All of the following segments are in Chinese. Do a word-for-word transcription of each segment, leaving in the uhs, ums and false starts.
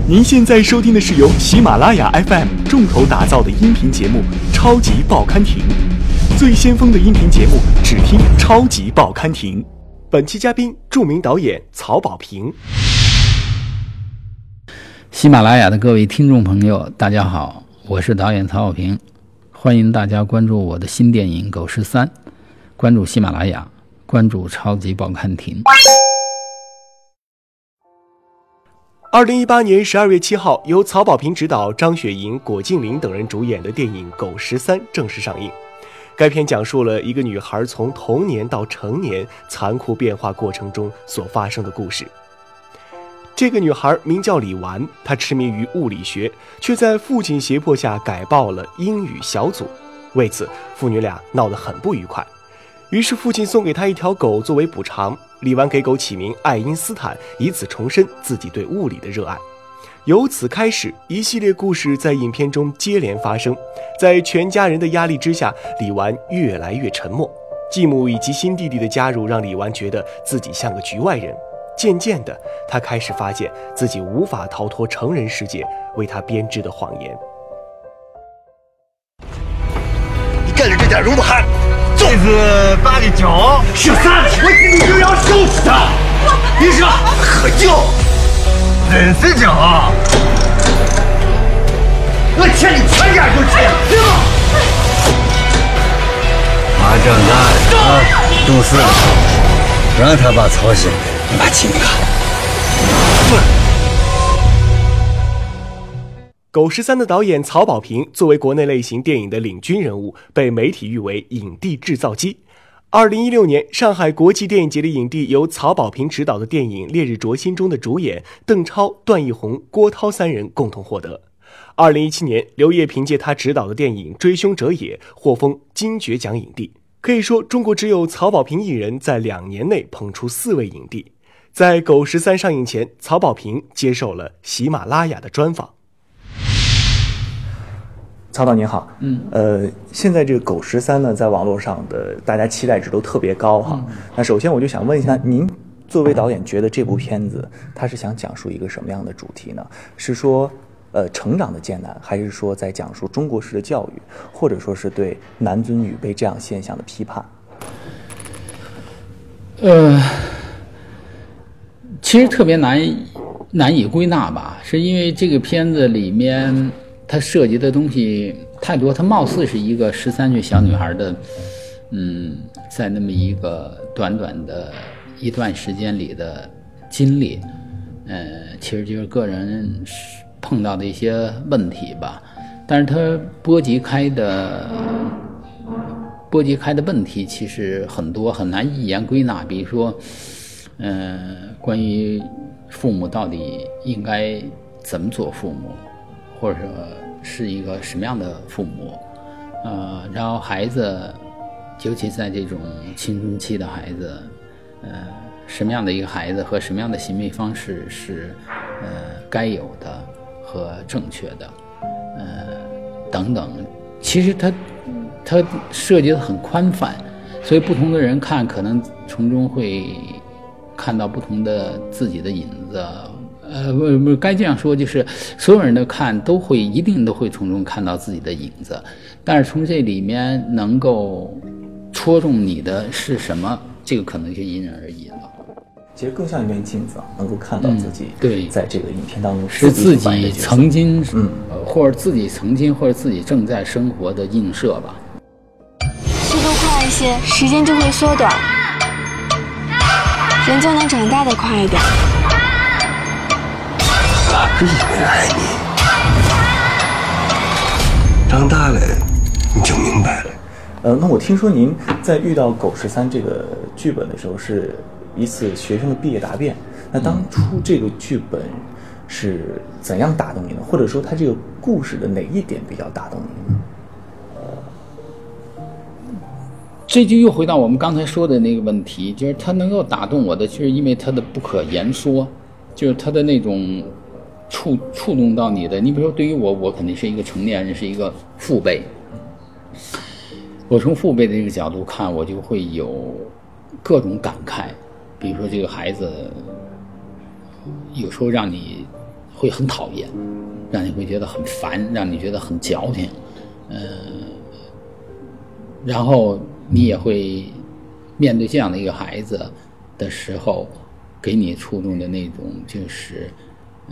您现在收听的是由喜马拉雅 F M 重头打造的音频节目《超级报刊亭》，最先锋的音频节目，只听《超级报刊亭》。本期嘉宾，著名导演曹保平。 喜马拉雅的各位听众朋友，大家好，我是导演曹保平，欢迎大家关注我的新电影《狗十三》，关注喜马拉雅，关注超级报刊亭。 二零一八年十二月七号，由曹保平执导、张雪迎、果敬林等人主演的电影《狗十三》正式上映。该片讲述了一个女孩从童年到成年残酷变化过程中所发生的故事。这个女孩名叫李纨，她痴迷于物理学，却在父亲胁迫下改报了英语小组。为此，父女俩闹得很不愉快。于是父亲送给她一条狗作为补偿，李纨给狗起名爱因斯坦，以此重申自己对物理的热爱。由此开始，一系列故事在影片中接连发生。在全家人的压力之下，李纨越来越沉默。继母以及新弟弟的加入让李纨觉得自己像个局外人。渐渐的，她开始发现自己无法逃脱成人世界为她编织的谎言。 你干的这点容不下， 这是八的脚， 十三，我今天就要收拾他！你说可就人是脚， 我欠你全家就这样，对吗？ 马正大啊，懂事了，不让他爸操心，你把亲看。 狗十三的导演曹保平作为国内类型电影的领军人物，被媒体誉为影帝制造机。二零一六年上海国际电影节的影帝由曹保平执导的电影《烈日灼心中》的主演邓超、段奕宏、郭涛三人共同获得。二零一七年，刘烨凭借他执导的电影《追凶者也》获封金爵奖影帝。可以说，中国只有曹保平一人在两年内捧出四位影帝。在《狗十三》上映前，曹保平接受了喜马拉雅的专访。曹导您好，嗯，呃，现在这个《狗十三》呢，在网络上的大家期待值都特别高哈。嗯、那首先我就想问一下，您作为导演，觉得这部片子它是想讲述一个什么样的主题呢？是说，呃，成长的艰难，还是说在讲述中国式的教育，或者说是对男尊女卑这样现象的批判？ 呃，其实特别难难以归纳吧，是因为这个片子里面。它涉及的东西太多，它貌似是一个十三岁小女孩的，嗯，在那么一个短短的一段时间里的经历，呃，其实就是个人碰到的一些问题吧。但是它波及开的波及开的问题其实很多，很难一言归纳。比如说，呃，关于父母到底应该怎么做父母。或者说是一个什么样的父母，呃，然后孩子，尤其在这种青春期的孩子，呃，什么样的一个孩子和什么样的行为方式是呃该有的和正确的，呃，等等，其实它它涉及的很宽泛，所以不同的人看，可能从中会看到不同的自己的影子。呃，不不，该这样说，就是所有人的看都会一定都会从中看到自己的影子，但是从这里面能够戳中你的是什么，这个可能就因人而异了。 其实更像一面镜子，能够看到自己对在这个影片当中是自己曾经， 嗯， 或者自己曾经或者自己正在生活的映射吧。 速度快一些，时间就会缩短，人就能长大的快一点。 是因为爱你，长大了你就明白了。 呃，那我听说您在遇到《狗十三》这个剧本的时候，是一次学生的毕业答辩。那当初这个剧本是怎样打动您的？或者说，它这个故事的哪一点比较打动您呢？ 这就又回到我们刚才说的那个问题，就是它能够打动我的，就是因为它的不可言说，就是它的那种。触触动到你的，你比如说对于我，我肯定是一个成年人，是一个父辈。我从父辈的这个角度看，我就会有各种感慨。比如说这个孩子，有时候让你会很讨厌，让你会觉得很烦，让你觉得很矫情，呃，然后你也会面对这样的一个孩子的时候，给你触动的那种就是呃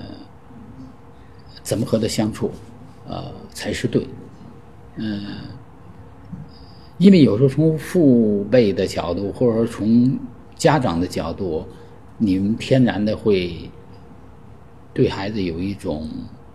怎么和他相处呃才是对，嗯、呃，因为有时候从父辈的角度或者说从家长的角度，你们天然的会对孩子有一种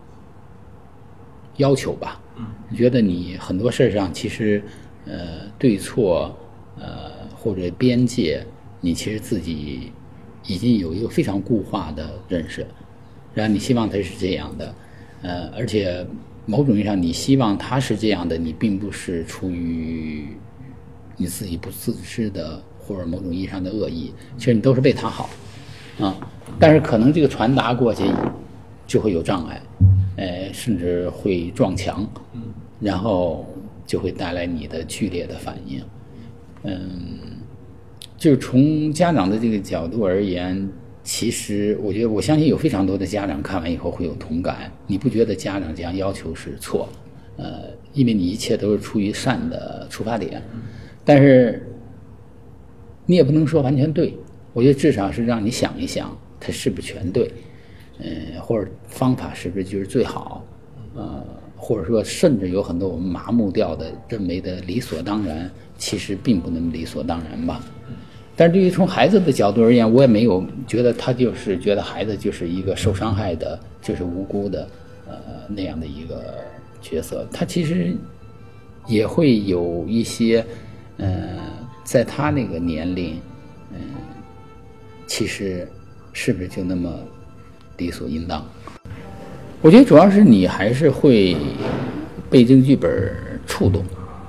要求吧，嗯，觉得你很多事上其实呃对错呃或者边界，你其实自己已经有一个非常固化的认识，然后你希望他是这样的，呃，而且某种意义上你希望他是这样的，你并不是出于你自己不自知的或者某种意义上的恶意，其实你都是为他好啊，但是可能这个传达过去就会有障碍，呃，甚至会撞墙，然后就会带来你的剧烈的反应。嗯，就是从家长的这个角度而言，其实我觉得我相信有非常多的家长看完以后会有同感。你不觉得家长这样要求是错？呃，因为你一切都是出于善的出发点，但是你也不能说完全对。我觉得至少是让你想一想，它是不是全对，呃，或者方法是不是就是最好，呃，或者说甚至有很多我们麻木掉的认为的理所当然，其实并不那么理所当然吧。但是对于从孩子的角度而言，我也没有觉得他就是觉得孩子就是一个受伤害的，就是无辜的，呃，那样的一个角色。他其实也会有一些，呃，在他那个年龄，嗯、呃，其实是不是就那么理所应当？我觉得主要是你还是会被这个剧本触动，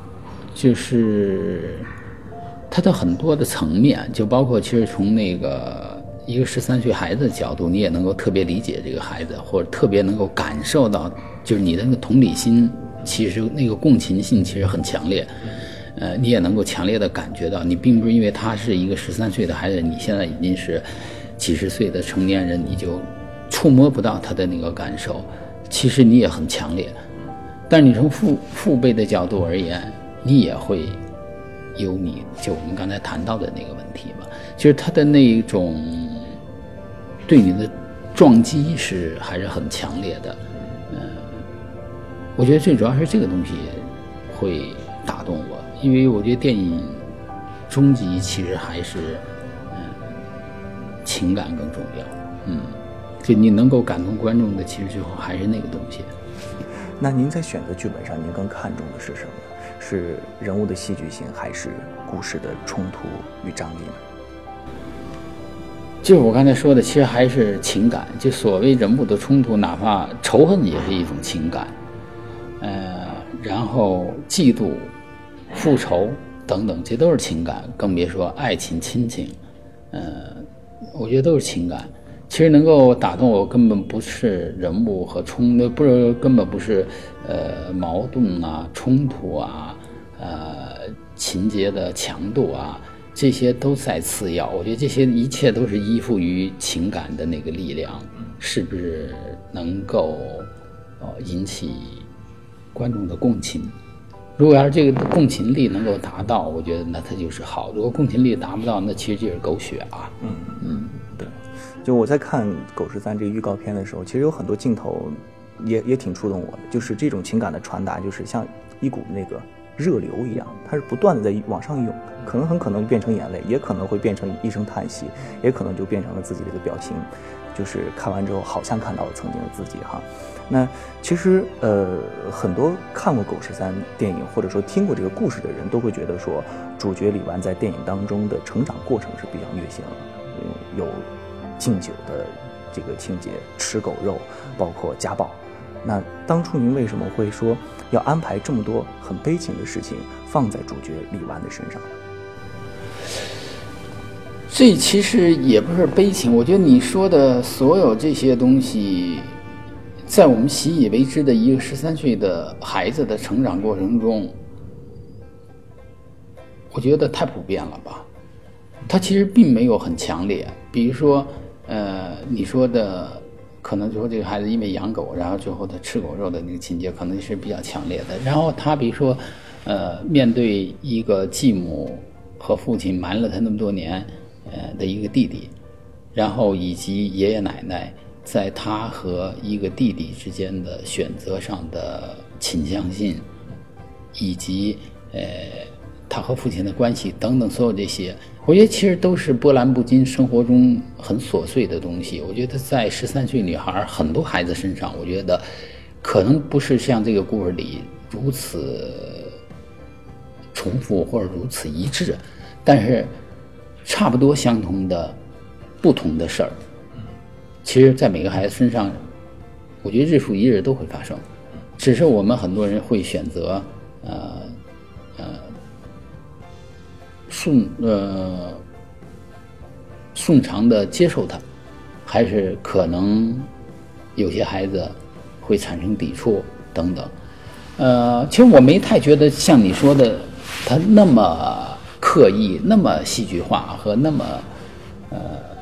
就是它的很多的层面，就包括其实从那个一个十三岁孩子的角度，你也能够特别理解这个孩子，或者特别能够感受到，就是你的那个同理心，其实那个共情性其实很强烈，呃，你也能够强烈的感觉到，你并不是因为他是一个十三岁的孩子，你现在已经是几十岁的成年人，你就触摸不到他的那个感受，其实你也很强烈。但是你从父父辈的角度而言，你也会有你就我们刚才谈到的那个问题嘛，就是他的那种对你的撞击是还是很强烈的。嗯、呃，我觉得最主要是这个东西会打动我，因为我觉得电影终极其实还是嗯、呃、情感更重要。嗯，就你能够感动观众的，其实最后还是那个东西。 那您在选择剧本上，您更看重的是什么？是人物的戏剧性，还是故事的冲突与张力呢？ 就是我刚才说的，其实还是情感。就所谓人物的冲突，哪怕仇恨也是一种情感，呃，然后嫉妒、复仇等等，这都是情感，更别说爱情、亲情，呃，我觉得都是情感。其实能够打动我，根本不是人物和冲突，不是根本不是呃矛盾啊、冲突啊、呃情节的强度啊，这些都在次要。我觉得这些一切都是依附于情感的那个力量，是不是能够呃引起观众的共情？如果要是这个共情力能够达到，我觉得那它就是好；如果共情力达不到，那其实就是狗血啊。 嗯嗯，对。就我在看《狗十三》这个预告片的时候，其实有很多镜头也也挺触动我的，就是这种情感的传达，就是像一股那个热流一样，它是不断的在往上涌，可能很可能变成眼泪，也可能会变成一声叹息，也可能就变成了自己的一个表情，就是看完之后好像看到了曾经的自己哈。那其实呃，很多看过《狗十三》电影或者说听过这个故事的人都会觉得说，主角李纨在电影当中的成长过程是比较虐心的，嗯，有敬酒的这个情节，吃狗肉，包括家暴。那当初您为什么会说要安排这么多很悲情的事情放在主角李纨的身上？ 这其实也不是悲情，我觉得你说的所有这些东西，在我们习以为之的一个十三岁的孩子的成长过程中，我觉得太普遍了吧。它其实并没有很强烈。比如说，呃，你说的可可能最后这个孩子因为养狗，然后最后他吃狗肉的那个情节可能是比较强烈的。然后他比如说，呃，面对一个继母和父亲瞒了他那么多年，呃的一个弟弟，然后以及爷爷奶奶在他和一个弟弟之间的选择上的倾向性，以及呃他和父亲的关系等等，所有这些，我觉得其实都是波澜不惊生活中很琐碎的东西。我觉得在十三岁女孩很多孩子身上，我觉得可能不是像这个故事里如此重复或者如此一致，但是差不多相同的不同的事儿，其实在每个孩子身上，我觉得日复一日都会发生，只是我们很多人会选择呃呃顺呃顺畅的接受它，还是可能有些孩子会产生抵触等等。呃，其实我没太觉得像你说的他那么刻意、那么戏剧化和那么呃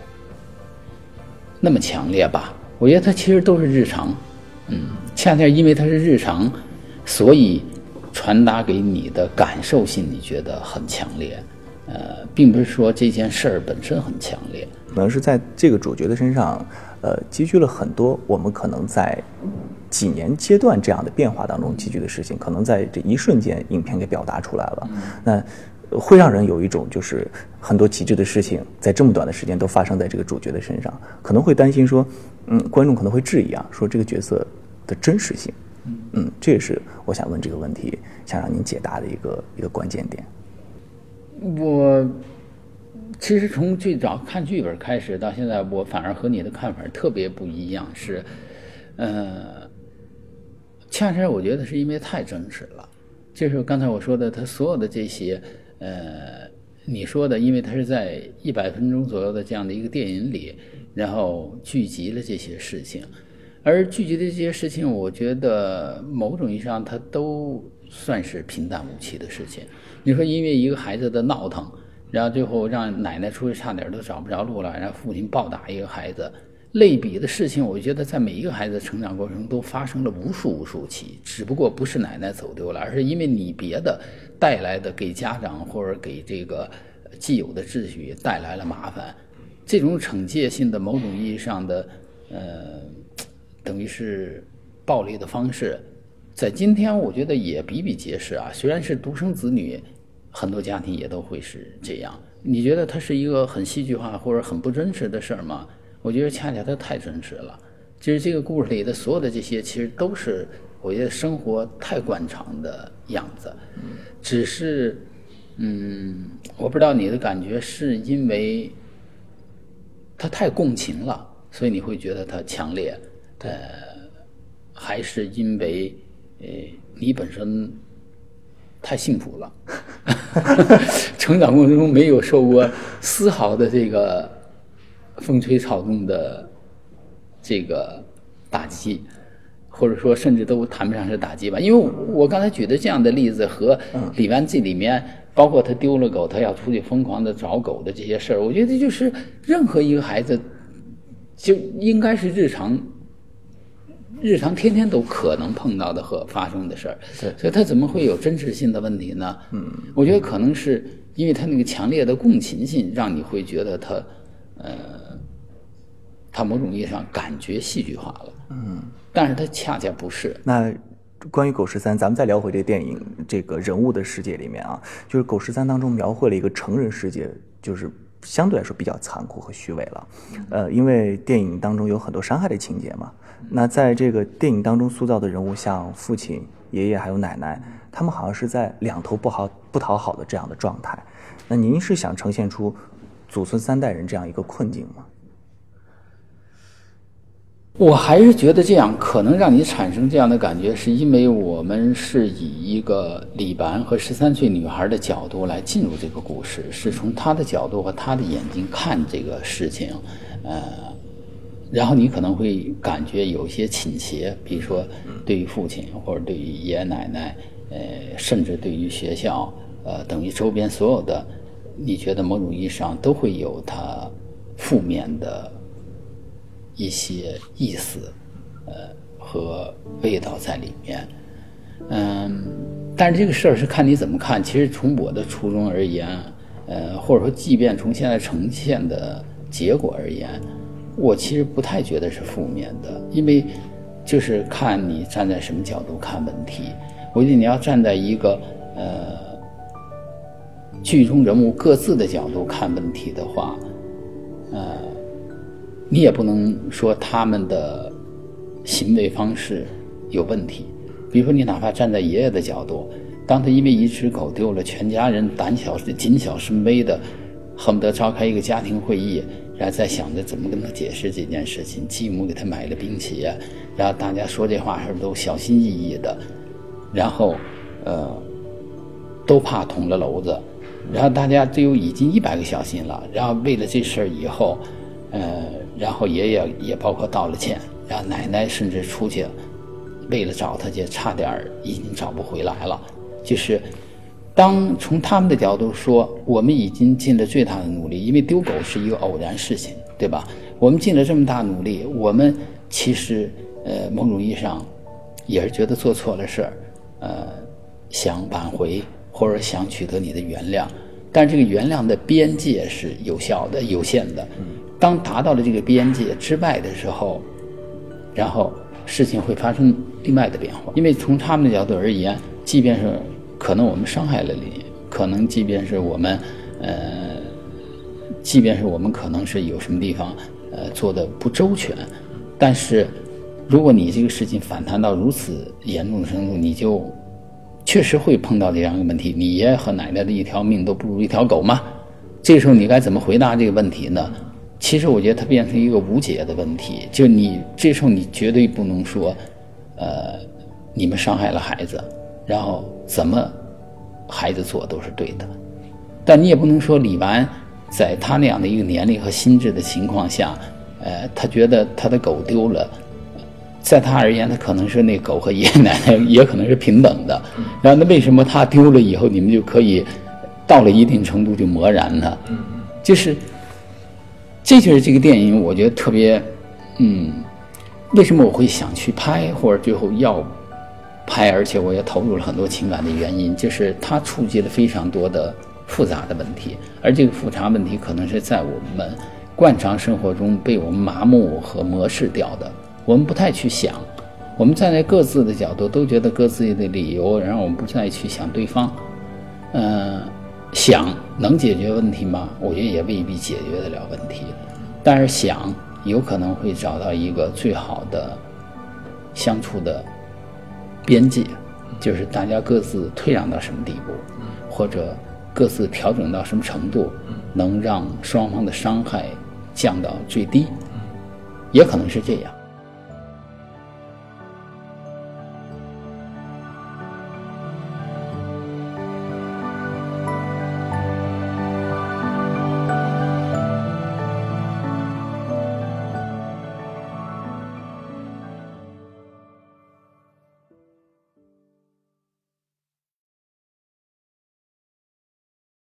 那么强烈吧。我觉得它其实都是日常，嗯，恰恰因为它是日常，所以传达给你的感受性你觉得很强烈。呃，并不是说这件事儿本身很强烈， 可能是在这个主角的身上，呃，积聚了很多我们可能在几年阶段这样的变化当中积聚的事情，可能在这一瞬间，影片给表达出来了。嗯、那会让人有一种就是很多极致的事情在这么短的时间都发生在这个主角的身上，可能会担心说，嗯，观众可能会质疑啊，说这个角色的真实性。嗯，这也是我想问这个问题，想让您解答的一个一个关键点。 我其实从最早看剧本开始到现在，我反而和你的看法特别不一样，是，呃，恰恰我觉得是因为太真实了，就是刚才我说的，他所有的这些，呃，你说的，因为他是在一百分钟左右的这样的一个电影里，然后聚集了这些事情，而聚集的这些事情，我觉得某种意义上它都算是平淡无奇的事情。你说因为一个孩子的闹腾，然后最后让奶奶出去差点都找不着路了，然后父亲暴打一个孩子，类比的事情我觉得在每一个孩子的成长过程中都发生了无数无数起，只不过不是奶奶走丢了，而是因为你别的带来的给家长或者给这个既有的秩序带来了麻烦。这种惩戒性的某种意义上的呃等于是暴力的方式，在今天我觉得也比比皆是啊。虽然是独生子女，很多家庭也都会是这样。你觉得它是一个很戏剧化或者很不真实的事儿吗？我觉得恰恰它太真实了。其实这个故事里的所有的这些，其实都是我觉得生活太惯常的样子。只是，嗯，我不知道你的感觉是因为它太共情了，所以你会觉得它强烈，呃，还是因为呃你本身太幸福了，成长过程中没有受过丝毫的这个风吹草动的这个打击，或者说甚至都谈不上是打击吧。因为我刚才举的这样的例子和李纨记里面，包括他丢了狗，他要出去疯狂的找狗的这些事儿，我觉得就是任何一个孩子就应该是日常日常天天都可能碰到的和发生的事儿，所以他怎么会有真实性的问题呢？嗯，我觉得可能是因为他那个强烈的共情性，让你会觉得他，呃，他某种意义上感觉戏剧化了。嗯，但是他恰恰不是。 那关于狗十三，咱们再聊回这电影这个人物的世界里面啊，就是狗十三当中描绘了一个成人世界，就是相对来说比较残酷和虚伪了。呃，因为电影当中有很多伤害的情节嘛。那在这个电影当中塑造的人物，像父亲、爷爷还有奶奶，他们好像是在两头不好不讨好的这样的状态。那您是想呈现出祖孙三代人这样一个困境吗？ 我还是觉得这样可能让你产生这样的感觉，是因为我们是以一个李纨和十三岁女孩的角度来进入这个故事，是从她的角度和她的眼睛看这个事情，呃，然后你可能会感觉有些倾斜，比如说对于父亲或者对于爷爷奶奶，呃，甚至对于学校，呃，等于周边所有的，你觉得某种意义上都会有它负面的一些意思，呃和味道在里面。嗯，但是这个事儿是看你怎么看。其实从我的初衷而言，呃，或者说即便从现在呈现的结果而言，我其实不太觉得是负面的，因为就是看你站在什么角度看问题。我觉得你要站在一个呃剧中人物各自的角度看问题的话，呃，你也不能说他们的行为方式有问题。比如说你哪怕站在爷爷的角度，当他因为一只狗丢了，全家人胆小谨小慎微的恨不得召开一个家庭会议，然后再想着怎么跟他解释这件事情，继母给他买了冰鞋，然后大家说这话时都小心翼翼的，然后呃都怕捅了娄子，然后大家都已经一百个小心了，然后为了这事儿以后呃然后爷爷也包括道了歉，然后奶奶甚至出去为了找他去，差点已经找不回来了。就是当从他们的角度说，我们已经尽了最大的努力，因为丢狗是一个偶然事情，对吧？我们尽了这么大努力，我们其实呃某种意义上也是觉得做错了事儿，呃想挽回或者想取得你的原谅，但这个原谅的边界是有效的、有限的。当达到了这个边界之外的时候，然后事情会发生另外的变化。因为从他们的角度而言，即便是可能我们伤害了你，可能即便是我们呃即便是我们可能是有什么地方呃做的不周全，但是如果你这个事情反弹到如此严重的程度，你就确实会碰到这样一个问题，你爷爷和奶奶的一条命都不如一条狗吗？这个时候你该怎么回答这个问题呢？其实我觉得它变成一个无解的问题，就你这时候你绝对不能说呃你们伤害了孩子，然后怎么孩子做都是对的，但你也不能说李纨在他那样的一个年龄和心智的情况下，呃他觉得他的狗丢了，在他而言他可能是那狗和爷爷奶奶也可能是平等的，然后那为什么他丢了以后你们就可以到了一定程度就漠然呢？就是这就是这个电影我觉得特别嗯，为什么我会想去拍或者最后要拍，而且我也投入了很多情感的原因，就是它触及了非常多的复杂的问题，而这个复杂问题可能是在我们惯常生活中被我们麻木和漠视掉的，我们不太去想，我们站在各自的角度都觉得各自的理由，然后我们不再去想对方呃想能解决问题吗？我觉得也未必解决得了问题，但是想有可能会找到一个最好的相处的边界，就是大家各自退让到什么地步，或者各自调整到什么程度，能让双方的伤害降到最低，也可能是这样。